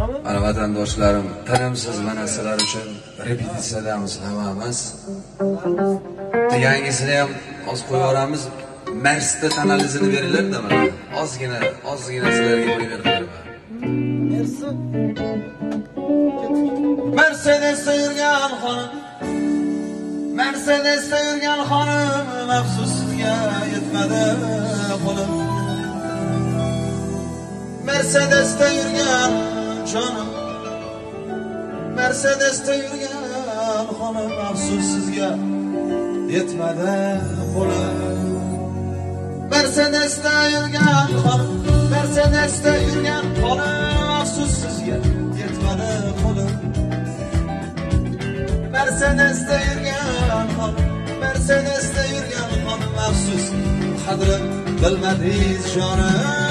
Mana vatandoshlarim, tinimsiz mana sizlar uchun repetitsiyadamiz hammamiz. Yangisini ham oz qo'yaveramiz. Marsda tanalizini beringlar-da mana. Ozgina sizlarga qo'yib beraman. Mercedes'te yurgan xonim, Mercedes'te yurgan xonim, afsus sizga yetmadi qo'lim. Mercedes'te yurgan jonim, Mercedes'te yurgan xonim, afsus sizga yetmadi qo'lim. Mercedes'te yurgan xonim, Mercedes'te yurgan xonim, afsus sizga yetmadi qo'lim. Mercedes'te yurgan xonim, Mercedes'te yurgan xonim, afsus qadrim bilmadingiz jonim.